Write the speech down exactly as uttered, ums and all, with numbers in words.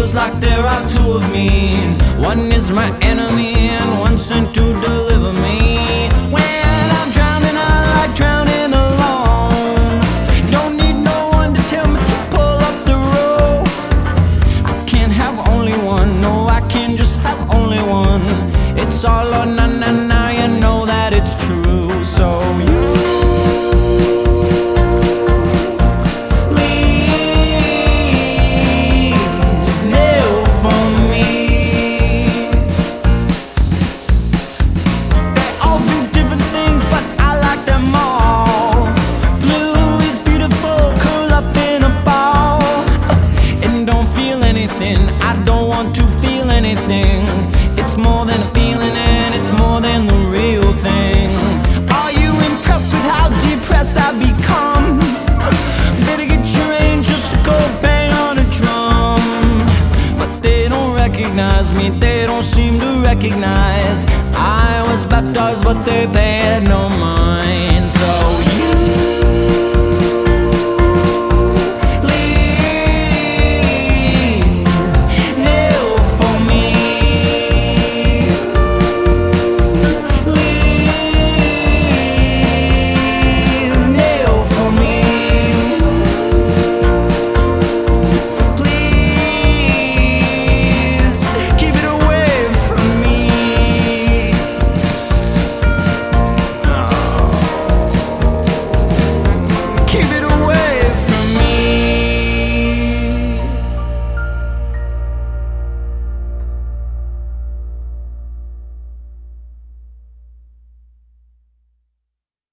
feels like there are two of me. One is my enemy and one sent to deliver me. When I'm drowning, I like drowning alone. Don't need no one to tell me to pull up the rope. I can't have only one, no, I can't just have only one. It's all or none, and now you know that it's true. So you I don't want to feel anything. It's more than a feeling and it's more than the real thing. Are you impressed with how depressed I've become? Better get your angels to go bang on a drum. But they don't recognize me, they don't seem to recognize I was baptized but they pay